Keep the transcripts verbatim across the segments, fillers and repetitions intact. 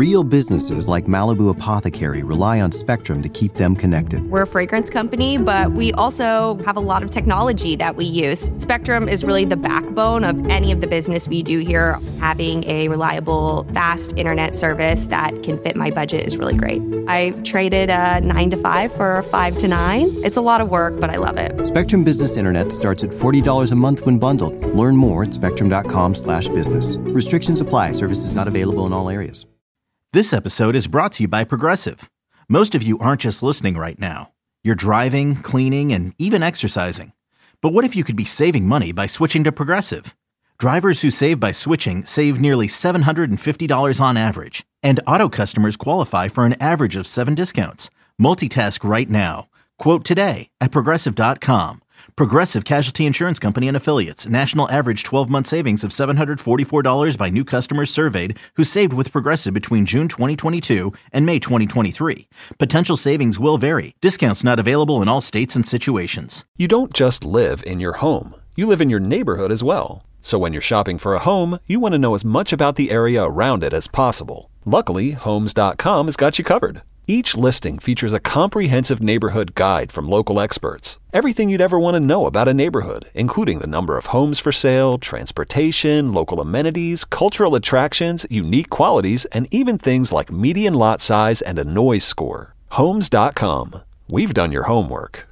Real businesses like Malibu Apothecary rely on Spectrum to keep them connected. We're a fragrance company, but we also have a lot of technology that we use. Spectrum is really the backbone of any of the business we do here. Having a reliable, fast internet service that can fit my budget is really great. I traded a nine to five for a five to nine. It's a lot of work, but I love it. Spectrum Business Internet starts at forty dollars a month when bundled. Learn more at spectrum.com slash business. Restrictions apply. Services not available in all areas. This episode is brought to you by Progressive. Most of you aren't just listening right now. You're driving, cleaning, and even exercising. But what if you could be saving money by switching to Progressive? Drivers who save by switching save nearly seven hundred fifty dollars on average. And auto customers qualify for an average of seven discounts. Multitask right now. Quote today at Progressive dot com. Progressive Casualty Insurance Company and Affiliates. National average twelve-month savings of seven hundred forty-four dollars by new customers surveyed who saved with Progressive between June twenty twenty-two and May twenty twenty-three. Potential savings will vary. Discounts not available in all states and situations. You don't just live in your home. You live in your neighborhood as well. So when you're shopping for a home, you want to know as much about the area around it as possible. Luckily, Homes dot com has got you covered. Each listing features a comprehensive neighborhood guide from local experts. Everything you'd ever want to know about a neighborhood, including the number of homes for sale, transportation, local amenities, cultural attractions, unique qualities, and even things like median lot size and a noise score. Homes dot com. We've done your homework.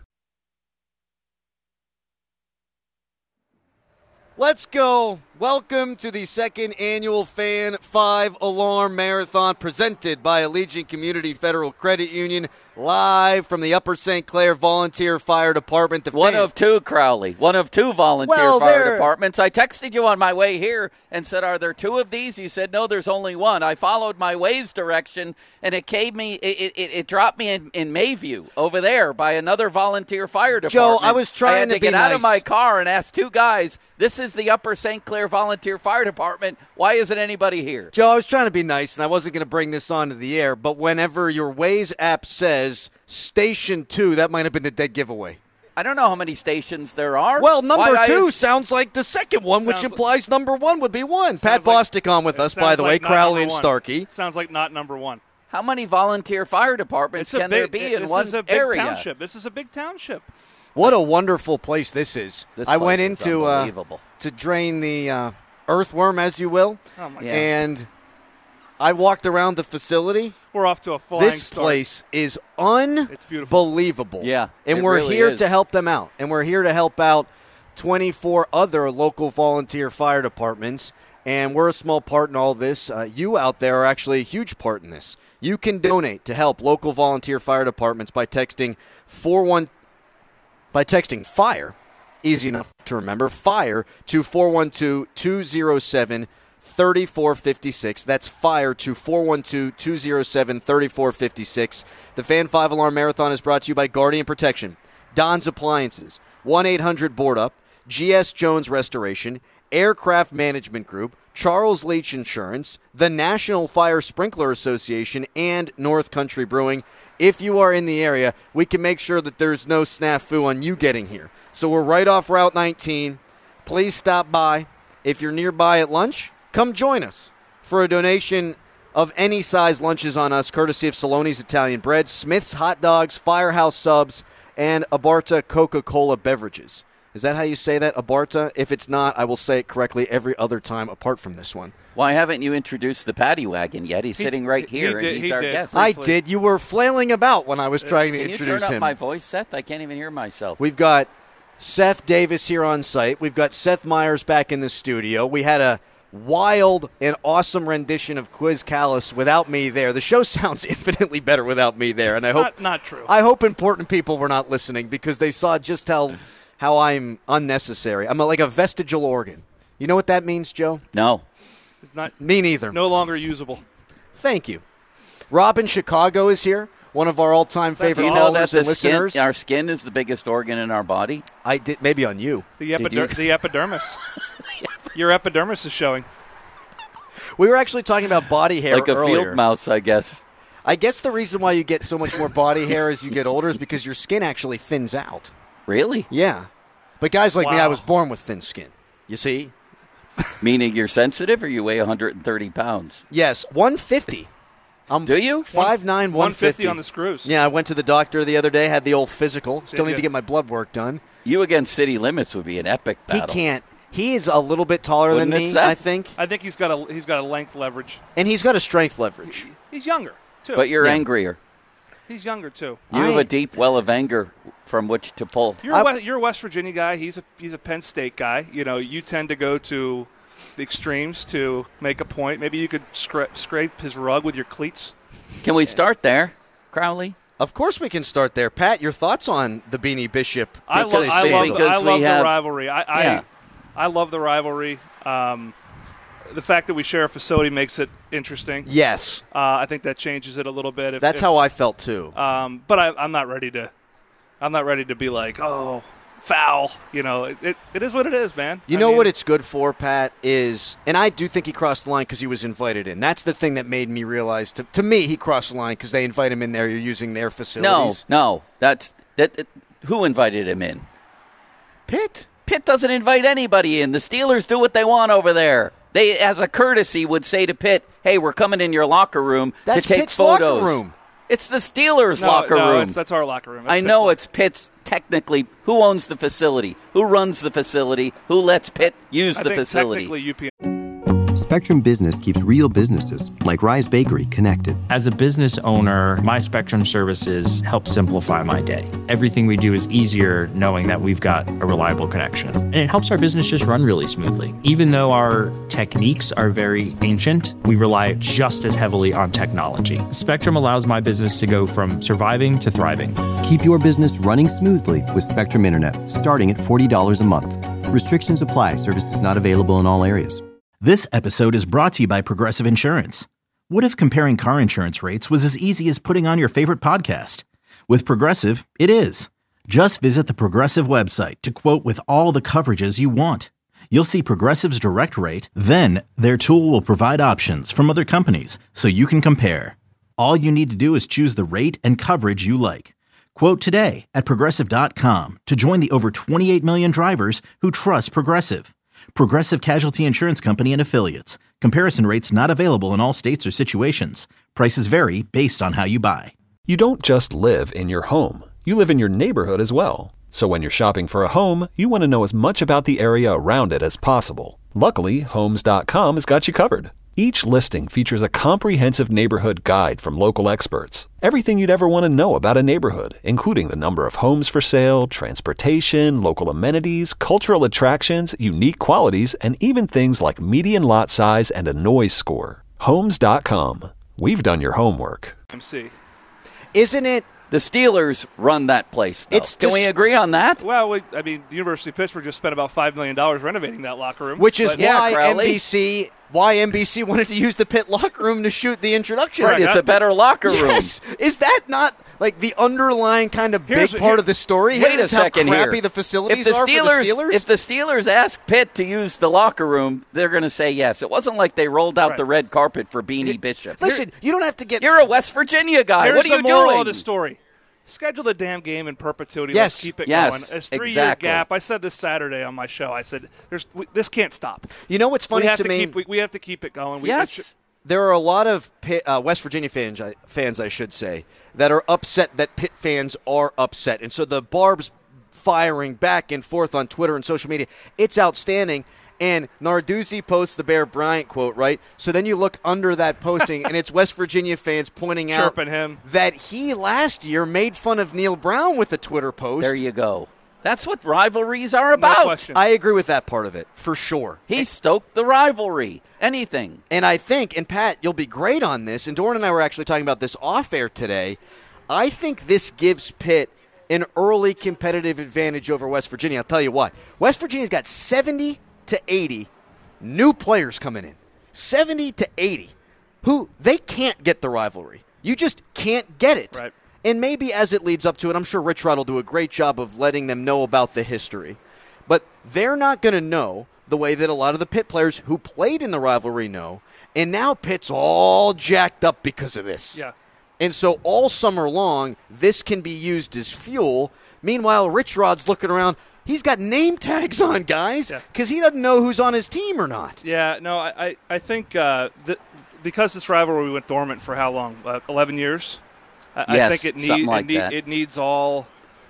Let's go. Welcome to the second annual Fan five Alarm Marathon presented by Allegiant Community Federal Credit Union, live from the Upper Saint Clair Volunteer Fire Department. The One fan- of two, Crowley. One of two volunteer well, fire they're... departments. I texted you on my way here and said, are there two of these? You said, no, there's only one. I followed my Waze direction, and it gave me, it, it, it dropped me in, in Mayview over there by another volunteer fire department. Joe, I was trying I had to, to be get nice. out of my car and ask two guys, this is the Upper Saint Clair Volunteer Fire Department. Why isn't anybody here? Joe, I was trying to be nice, and I wasn't going to bring this onto the air, but whenever your Waze app says Station two, that might have been the dead giveaway. I don't know how many stations there are. Well, number Why two I... sounds like the second one, which Sounds implies like, number one would be one. Pat like, Bostic on with us, by the like way, Crowley and one. Starkey. Sounds like not number one. How many volunteer fire departments It's can big, there be in this one is a big area? Township. This is a big township. What a wonderful place this is. This I went place is into uh, unbelievable. to drain the uh, earthworm, as you will, Oh my Yeah. and I walked around the facility. We're off to a flying This start. place is It's beautiful. unbelievable. Yeah, and it we're really here is. to help them out, and we're here to help out twenty-four other local volunteer fire departments, and we're a small part in all this. Uh, you out there are actually a huge part in this. You can donate to help local volunteer fire departments by texting four one by texting FIRE, easy enough to remember, FIRE to four one two, two zero seven, three four five six. That's FIRE to four one two, two zero seven, three four five six. The Fan five Alarm Marathon is brought to you by Guardian Protection, Don's Appliances, one eight hundred board up, G S Jones Restoration, Aircraft Management Group, Charles Leach Insurance, the National Fire Sprinkler Association, and North Country Brewing. If you are in the area, we can make sure that there's no snafu on you getting here. So we're right off Route nineteen. Please stop by. If you're nearby at lunch, come join us for a donation of any size lunches on us, courtesy of Saloni's Italian Bread, Smith's Hot Dogs, Firehouse Subs, and Abarta Coca-Cola Beverages. Is that how you say that, Abarta? If it's not, I will say it correctly every other time apart from this one. Why haven't you introduced the paddy wagon yet? He's He- sitting right he here, did- and he's he our did. guest. I Briefly. did. You were flailing about when I was trying to Can you introduce turn up him. my voice, Seth? I can't even hear myself. We've got Seth Davis here on site. We've got Seth Myers back in the studio. We had a wild and awesome rendition of Quiz Callis without me there. The show sounds infinitely better without me there, and I hope Not, not true. I hope important people were not listening because they saw just how how I'm unnecessary. I'm a, like a vestigial organ. You know what that means, Joe? No. It's not Me neither. no longer usable. Thank you. Robin Chicago is here, one of our all-time That's favorite Do you know that callers the and skin, listeners. our skin is the biggest organ in our body? I did maybe on you. The, Did you- epider- the epidermis. Your epidermis is showing. We were actually talking about body hair Like a earlier. field mouse, I guess. I guess the reason why you get so much more body hair as you get older is because your skin actually thins out. Really? Yeah. But guys like me, Wow. I was born with thin skin. You see? Meaning you're sensitive or you weigh one hundred thirty pounds? Yes, one fifty. I'm Do you? five nine, one fifty on the screws. Yeah, I went to the doctor the other day, had the old physical. Still Did need to you? get my blood work done. You against City Limits would be an epic battle. He can't. He is a little bit taller Wouldn't than it, me, Seth? I think. I think he's got a he's got a length leverage. And he's got a strength leverage. He's younger too. But you're Yeah. angrier. he's younger too. You have I- a deep well of anger from which to pull. You're I- a West, you're a West Virginia guy. He's a he's a Penn State guy. You know, you tend to go to the extremes to make a point. Maybe you could scra- scrape his rug with your cleats. Can we start there, Crowley? Of course we can start there. Pat, your thoughts on the Beanie Bishop? I, Because lo- I they- love the, because I we love the have- rivalry. I I, Yeah. I love the rivalry. Um, the fact that we share a facility makes it interesting. Yes. Uh, I think that changes it a little bit. If, That's if, how I felt, too. Um, but I, I'm not ready to. I'm not ready to be like, oh, foul. You know, it, it, it is what it is, man. You I know mean, what it's good for, Pat, is, and I do think he crossed the line because he was invited in. That's the thing that made me realize, to, to me, he crossed the line because they invite him in there. You're using their No, facilities. no. That's that. that- who invited him in? Pitt? Pitt doesn't invite anybody in. The Steelers do what they want over there. They, as a courtesy, would say to Pitt, "Hey, we're coming in your locker room That's to take Pitt's photos." locker room. It's the Steelers' no, locker no, room. It's, that's our locker room. That's I Pitt's know locker- it's Pitt's. Technically, who owns the facility? Who runs the facility? Who lets Pitt use I the think facility? technically U P. Spectrum Business keeps real businesses, like Rise Bakery, connected. As a business owner, my Spectrum services help simplify my day. Everything we do is easier knowing that we've got a reliable connection. And it helps our business just run really smoothly. Even though our techniques are very ancient, we rely just as heavily on technology. Spectrum allows my business to go from surviving to thriving. Keep your business running smoothly with Spectrum Internet, starting at forty dollars a month. Restrictions apply. Services not available in all areas. This episode is brought to you by Progressive Insurance. What if comparing car insurance rates was as easy as putting on your favorite podcast? With Progressive, it is. Just visit the Progressive website to quote with all the coverages you want. You'll see Progressive's direct rate, then their tool will provide options from other companies so you can compare. All you need to do is choose the rate and coverage you like. Quote today at Progressive dot com to join the over twenty-eight million drivers who trust Progressive. Progressive Casualty Insurance Company and Affiliates. Comparison rates not available in all states or situations. Prices vary based on how you buy. You don't just live in your home. You live in your neighborhood as well. So when you're shopping for a home, you want to know as much about the area around it as possible. Luckily, Homes dot com has got you covered. Each listing features a comprehensive neighborhood guide from local experts. Everything you'd ever want to know about a neighborhood, including the number of homes for sale, transportation, local amenities, cultural attractions, unique qualities, and even things like median lot size and a noise score. Homes dot com. We've done your homework. M C. Isn't it? The Steelers run that place, though. It's Can just- we agree on that? Well, we, I mean, the University of Pittsburgh just spent about five million dollars renovating that locker room, Which is but- Yeah, why Crowley. N B C why N B C wanted to use the Pitt locker room to shoot the introduction. Right, it's a better locker room. Yes. Is that not like the underlying kind of big Here's- part here- of the story? Wait here a is how second crappy here. the facilities if the are Steelers, for the Steelers? If the Steelers ask Pitt to use the locker room, they're going to say yes. It wasn't like they rolled out Right. the red carpet for Beanie Bishop. Listen, you don't have to get You're a West Virginia guy. Here's What are the you moral doing? of the story. Schedule the damn game in perpetuity. Yes. Let's keep it Yes, going. It's three-year exactly. gap. I said this Saturday on my show. I said, "There's we, this can't stop. You know what's funny we have to, to me? keep. We, we have to keep it going. We, yes. it should- There are a lot of Pitt, uh, West Virginia fans, I- fans, I should say, that are upset that Pitt fans are upset. And so the barbs firing back and forth on Twitter and social media, it's outstanding. And Narduzzi posts the Bear Bryant quote, right? So then you look under that posting, and it's West Virginia fans pointing out Chirping him. that he last year made fun of Neil Brown with a Twitter post. There you go. That's what rivalries are No about. question. I agree with that part of it, for sure. He stoked the rivalry. Anything. And I think, and Pat, you'll be great on this, and Doran and I were actually talking about this off air today. I think this gives Pitt an early competitive advantage over West Virginia. I'll tell you why. West Virginia's got seventy to eighty new players coming in. seventy to eighty. Who they can't get the rivalry. You just can't get it. Right. And maybe as it leads up to it, I'm sure Rich Rod will do a great job of letting them know about the history. But they're not going to know the way that a lot of the Pitt players who played in the rivalry know. And now Pitt's all jacked up because of this. Yeah. And so all summer long, this can be used as fuel. Meanwhile, Rich Rod's looking around. He's got name tags on, guys, Yeah. because he doesn't know who's on his team or not. Yeah, no, I, I, I think uh, the because this rivalry went dormant for how long? Uh, eleven years? I, yes, I think it, need, like it, need, that. it needs all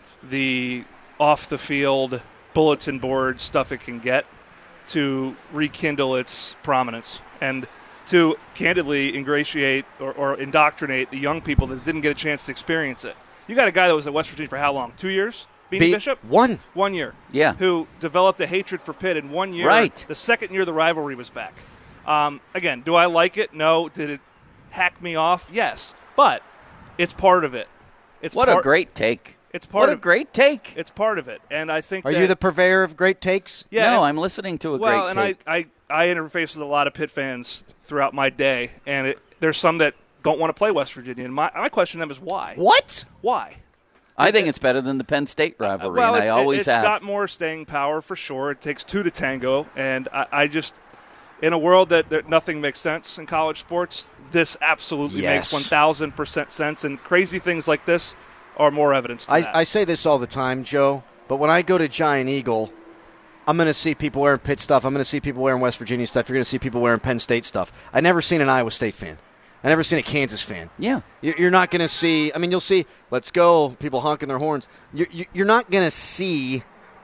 the off-the-field bulletin board stuff it can get to rekindle its prominence and to candidly ingratiate or, or indoctrinate the young people that didn't get a chance to experience it. You got a guy that was at West Virginia for how long? Two years? Beanie Be- Bishop? One. One year. Yeah. Who developed a hatred for Pitt in one year. Right. The second year the rivalry was back. Um, again, do I like it? No. Did it hack me off? Yes. But it's part of it. It's what part, a great take. It's part what of a great take. It's part of it. And I think Are that, you the purveyor of great takes? Yeah. no, and, I'm listening to a well, great and take. I, I, I interface with a lot of Pitt fans throughout my day, and it, there's some that don't want to play West Virginia. And my, my question to them is why? What? Why? I think it's better than the Penn State rivalry, Well, and I it's, always it's have. got more staying power for sure. It takes two to tango, and I, I just, in a world that, that nothing makes sense in college sports, this absolutely Yes. makes one thousand percent sense, and crazy things like this are more evidence to that. I, I say this all the time, Joe, but when I go to Giant Eagle, I'm going to see people wearing Pitt stuff. I'm going to see people wearing West Virginia stuff. You're going to see people wearing Penn State stuff. I've never seen an Iowa State fan. I've never seen a Kansas fan. Yeah. You're not going to see – I mean, you'll see, let's go, people honking their horns. You're, you're not going to see,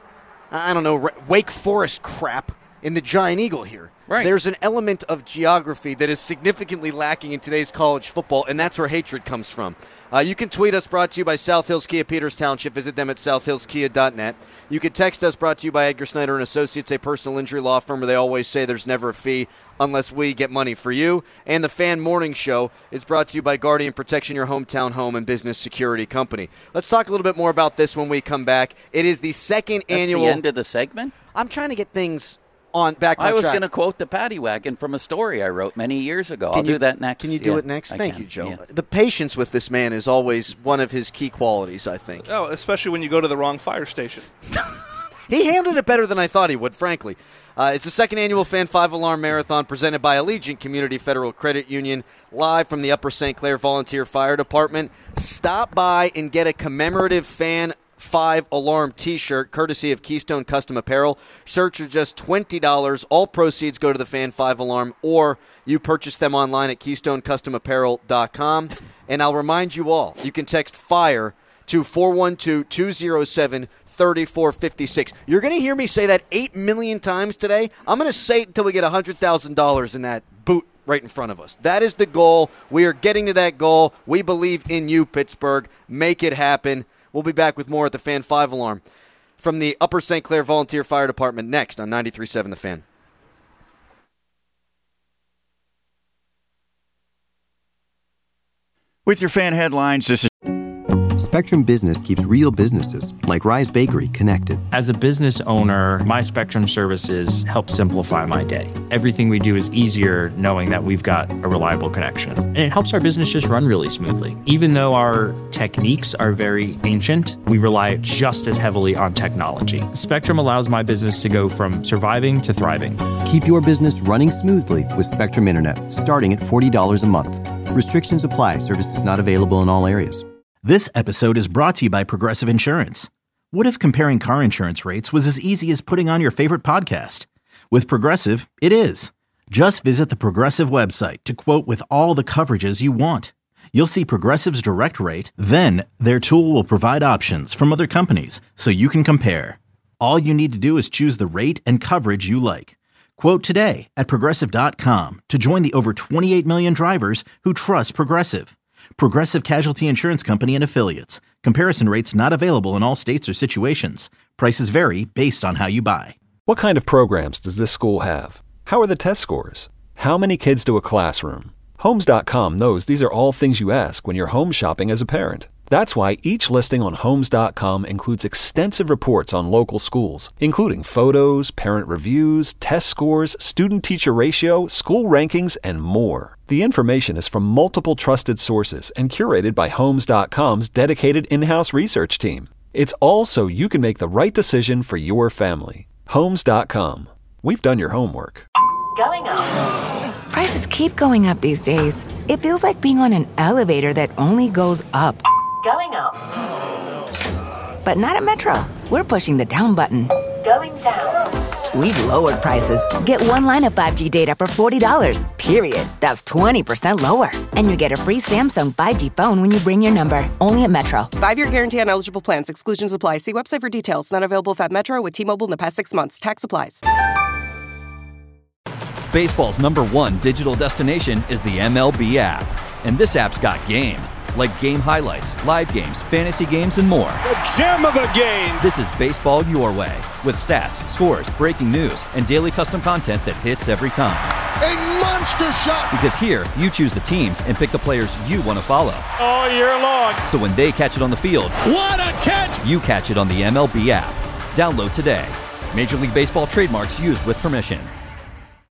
I don't know, Wake Forest crap in the Giant Eagle here. Right. There's an element of geography that is significantly lacking in today's college football, and that's where hatred comes from. Uh, you can tweet us, brought to you by South Hills Kia Peters Township. Visit them at south hills kia dot net. You can text us, brought to you by Edgar Snyder and Associates, a personal injury law firm where they always say there's never a fee unless we get money for you. And the Fan Morning Show is brought to you by Guardian Protection, your hometown home and business security company. Let's talk a little bit more about this when we come back. It is the second That's annual. the end of the segment? I'm trying to get things on back on I was track. going to quote the Paddy Wagon from a story I wrote many years ago. Can I'll you, do that next. Can you do Yeah, it next? I Thank can. you, Joe. Yeah. The patience with this man is always one of his key qualities, I think. Oh, especially when you go to the wrong fire station. He handled it better than I thought he would, frankly. Uh, it's the second annual Fan five Alarm Marathon presented by Allegiant Community Federal Credit Union, live from the Upper Saint Clair Volunteer Fire Department. Stop by and get a commemorative Fan five Alarm t-shirt, courtesy of Keystone Custom Apparel. Shirts are just twenty dollars. All proceeds go to the Fan five Alarm, or you purchase them online at keystone custom apparel dot com. And I'll remind you all, you can text FIRE to four one two, two zero seven, three four five six. You're going to hear me say that eight million times today. I'm going to say it until we get one hundred thousand dollars in that boot right in front of us. That is the goal. We are getting to that goal. We believe in you, Pittsburgh. Make it happen. We'll be back with more at the Fan five Alarm from the Upper Saint Clair Volunteer Fire Department next on ninety-three point seven The Fan. With your Fan headlines, this is Spectrum Business keeps real businesses, like Rise Bakery, connected. As a business owner, my Spectrum services help simplify my day. Everything we do is easier knowing that we've got a reliable connection. And it helps our business just run really smoothly. Even though our techniques are very ancient, we rely just as heavily on technology. Spectrum allows my business to go from surviving to thriving. Keep your business running smoothly with Spectrum Internet, starting at forty dollars a month. Restrictions apply. Services not available in all areas. This episode is brought to you by Progressive Insurance. What if comparing car insurance rates was as easy as putting on your favorite podcast? With Progressive, it is. Just visit the Progressive website to quote with all the coverages you want. You'll see Progressive's direct rate, then their tool will provide options from other companies so you can compare. All you need to do is choose the rate and coverage you like. Quote today at progressive dot com to join the over twenty-eight million drivers who trust Progressive. Progressive Casualty Insurance Company and Affiliates. Comparison rates not available in all states or situations. Prices vary based on how you buy. What kind of programs does this school have? How are the test scores? How many kids do a classroom? Homes dot com knows these are all things you ask when you're home shopping as a parent. That's why each listing on Homes dot com includes extensive reports on local schools, including photos, parent reviews, test scores, student-teacher ratio, school rankings, and more. The information is from multiple trusted sources and curated by Homes dot com's dedicated in-house research team. It's all so you can make the right decision for your family. Homes dot com. We've done your homework. Going up. Prices keep going up these days. It feels like being on an elevator that only goes up. Going up. But not at Metro. We're pushing the down button. Going down. we've lowered prices. Get one line of five G data for forty dollars, period. That's twenty percent lower. And you get a free Samsung five G phone when you bring your number. Only at Metro. Five-year guarantee on eligible plans. Exclusions apply. See website for details. Not available at Metro with T-Mobile in the past six months. Tax applies. Baseball's number one digital destination is the M L B app. And this app's got game. Like game highlights, live games, fantasy games, and more. The gem of the game! This is baseball your way. With stats, scores, breaking news, and daily custom content that hits every time. A monster shot! Because here, you choose the teams and pick the players you want to follow. All year long. So when they catch it on the field, what a catch! You catch it on the M L B app. Download today. Major League Baseball trademarks used with permission.